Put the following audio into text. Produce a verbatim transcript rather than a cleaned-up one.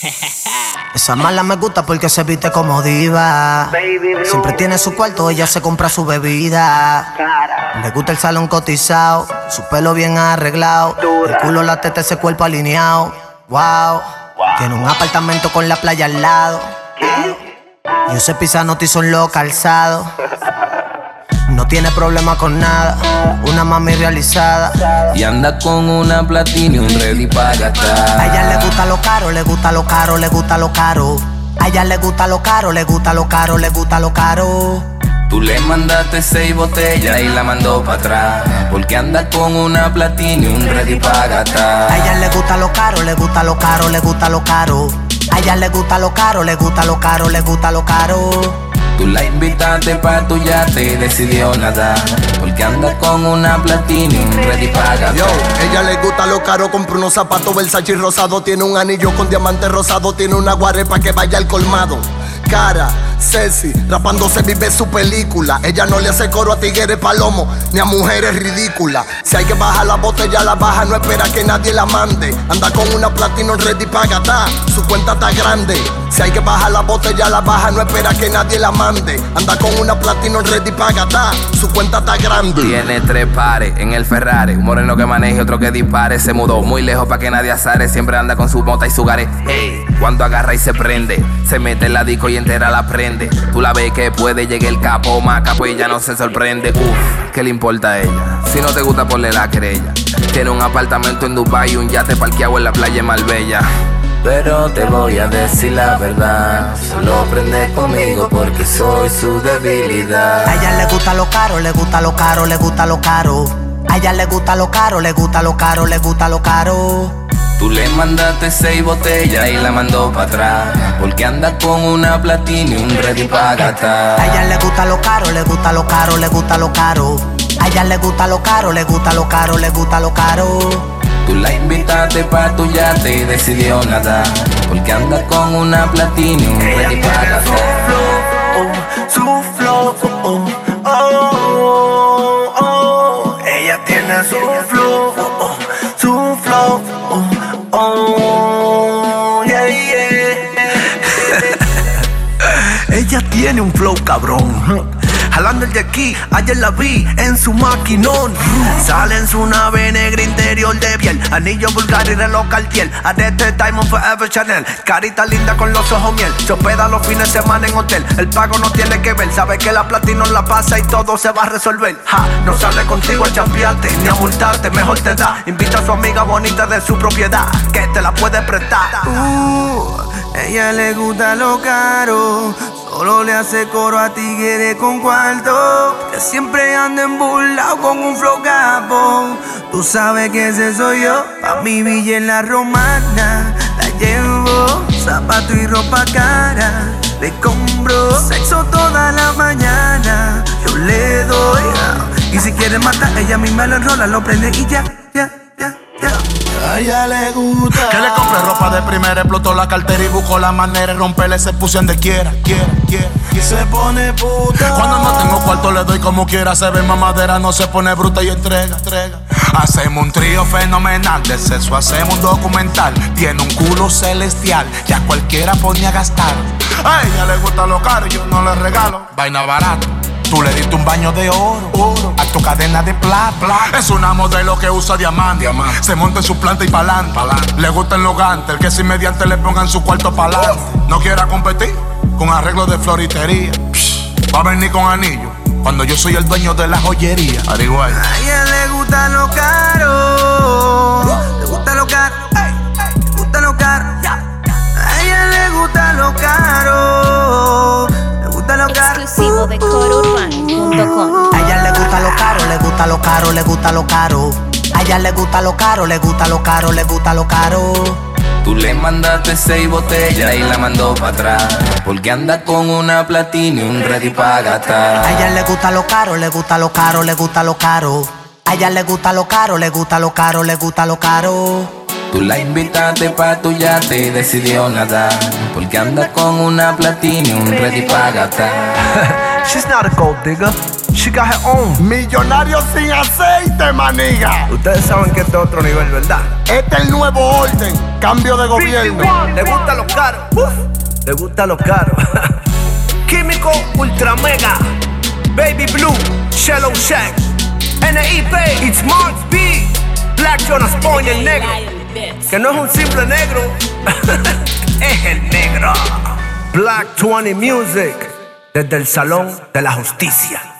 Esa mala me gusta porque se viste como diva. Siempre tiene su cuarto, ella se compra su bebida. Le gusta el salón cotizado, su pelo bien arreglado, el culo, la teta, ese cuerpo alineado. Wow, tiene un apartamento con la playa al lado. Y ese pisanotti son los calzados. No tiene problema con nada, una mami realizada. Y anda con una platini, un ready pa' gastar. A ella le gusta lo caro, le gusta lo caro, le gusta lo caro. A ella le gusta lo caro, le gusta lo caro, le gusta lo caro. Tú le mandaste seis botellas y la mandó pa' atrás, porque anda con una platini, un ready pa' gastar. A ella le gusta lo caro, le gusta lo caro, le gusta lo caro. A ella le gusta lo caro, le gusta lo caro, le gusta lo caro. Tú la invitaste pa' tu yate y decidió nadar, porque anda con una platini, un ready pa' gastar. Yo, ella le gusta lo caro, compró unos zapatos Versace rosado. Tiene un anillo con diamante rosado, tiene una guarre pa' que vaya al colmado. Cara, sexy, rapándose vive su película. Ella no le hace coro a tigres palomo, ni a mujeres ridículas. Si hay que bajar la botella, la baja, no espera que nadie la mande. Anda con una platino ready pa' gastar, su cuenta está grande. Si hay que bajar la botella, la baja, no espera que nadie la mande. Anda con una platino ready pa' gastar, su cuenta está grande. Tiene tres pares en el Ferrari, un moreno que maneje, otro que dispare. Se mudó muy lejos pa' que nadie azare, siempre anda con su mota y su gare. Hey, cuando agarra y se prende, se mete en la disco y entera la prende. Tú la ves que puede, llegue el capo, más capo y ya no se sorprende. Uf, ¿qué le importa a ella? Si no te gusta, ponle la querella. Tiene un apartamento en Dubai y un yate parqueado en la playa en Marbella. Pero te voy a decir la verdad, solo prende conmigo porque soy su debilidad. A ella le gusta lo caro, le gusta lo caro, le gusta lo caro. A ella le gusta lo caro, le gusta lo caro, le gusta lo caro. Tú le mandaste seis botellas y la mandó pa' atrás, porque anda con una platini, un ready pa' gastar. A ella le gusta lo caro, le gusta lo caro, le gusta lo caro. A ella le gusta lo caro, le gusta lo caro, le gusta lo caro. Tú la invitaste pa' tu yate y decidió nadar, porque anda con una platini, un ready pa' gastar. Su flow, oh, oh, oh, oh. Ella tiene su flow, oh, oh, su flow, oh, oh, yeah, yeah. Ella tiene un flow cabrón. Jalando el de aquí, ayer la vi en su maquinón. Sale en su nave negra interior de piel, anillo vulgar y reloj Cartier, arete Diamond Forever Chanel. Carita linda con los ojos miel, se hospeda los fines de semana en hotel. El pago no tiene que ver, sabe que la platino la pasa y todo se va a resolver. Ja, no sale contigo a champearte ni a multarte, mejor te da. Invita a su amiga bonita de su propiedad, que te la puede prestar. Uh, ella le gusta lo caro, solo le hace coro a tigres con cuarto, que siempre anda embulado con un flow capo. Tú sabes que ese soy yo, pa' mi villa en la romana. La llevo, zapato y ropa cara, le compro sexo toda la mañana. Yo le doy, y si quiere matar, ella misma lo enrola, lo prende y ya, ya, ya, ya. A ella le gusta que le compre ropa de primera, explotó la cartera y buscó la manera de romperle ese puse donde quiera, quiera, quiera, quiera. Se pone puta. Cuando no tengo cuarto le doy como quiera, se ve mamadera, no se pone bruta y entrega, entrega. Hacemos un trío fenomenal, de sexo hacemos un documental. Tiene un culo celestial, ya cualquiera pone a gastar. A ella le gusta lo caro y yo no le regalo vaina barata. Tú le diste un baño de oro, oro a tu cadena de plata, plata. Es una modelo que usa diamante, diamante. Se monta en su planta y pa'lante, pa'lante. Le gustan los gantes, el que sin mediante le pongan su cuarto pa'lante. Uh. No quiera competir con arreglos de floritería. Psh, va a venir con anillo cuando yo soy el dueño de la joyería. Ariguay. A ella le gusta lo caro, le gusta lo caro, le gusta lo caro. A ella le gusta lo caro, le gusta lo caro. Exclusivo de coro urbano punto com. A ella le gusta lo caro, le gusta lo caro, le gusta lo caro. A ella le gusta lo caro, le gusta lo caro, le gusta lo caro. Tú le mandaste seis botellas y la mandó pa' atrás, porque anda con una platini, un ready pa' gastar. A ella le gusta lo caro, le gusta lo caro, le gusta lo caro. A ella le gusta lo caro, le gusta lo caro, le gusta lo caro. Tú la invitaste pa' tu yate y decidió nadar, porque anda con una platinum ready pa' gastar. She's not a gold digger, she got her own. Millonario sin aceite, maniga. Ustedes saben que este es otro nivel, ¿verdad? Este es el nuevo orden, cambio de gobierno. Le gusta lo caro, uf, le gusta lo caro. Químico Ultra Mega, Baby Blue, Shallow Shack, N I P, It's Marks B, Black Jonas Point, el negro, que no es un simple negro, es el negro. Black veinte Music, desde el Salón de la Justicia.